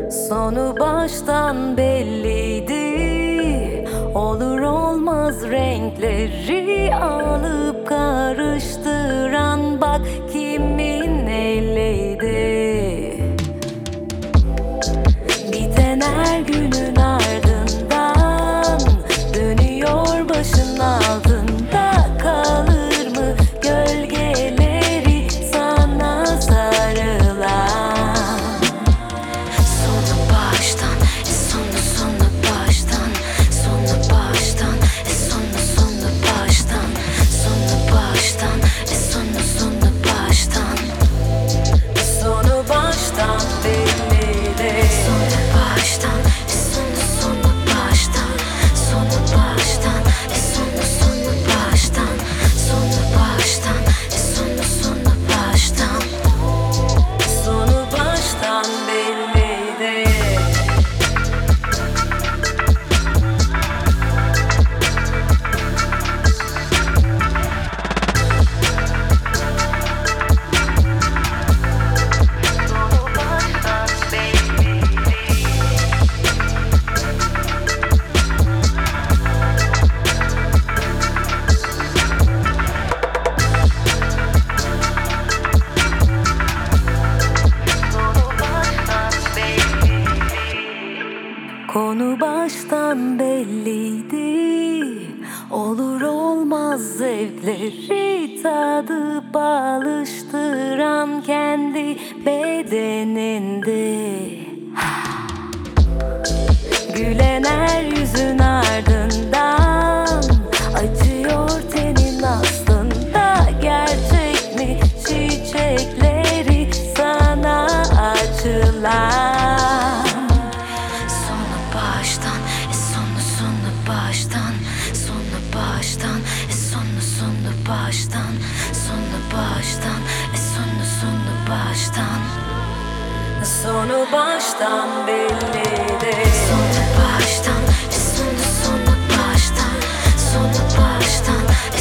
Sonu baştan belliydi. Olur olmaz renkleri alıp karıştıran, bak kimin eleydi. Biten her günün ardından dönüyor başın altında. Kalır mı gölgeleri sana sarılan? Sonu baştan, sonu baştan, sonu baştan, sonu baştan, sonu baştan, sonu baştan. Sonu baştan belliydi. Sonu baştan, sonu baştan, sonu baştan, sonu baştan, sonu baştan, sonu baştan. Sonu baştan belliydi. Konu baştan belliydi. Olur olmaz zevkleri tadıp alıştıran kendi bedenindi. Gülen her yüzün ardından acıyor tenin aslında. Gerçek mi çiçekleri sana açılan? Sonu baştan, sonu baştan, sonu baştan, sonu baştan, sonu baştan, sonu baştan. Sonu baştan belliydi. Sonu baştan, sonu baştan, sonu baştan,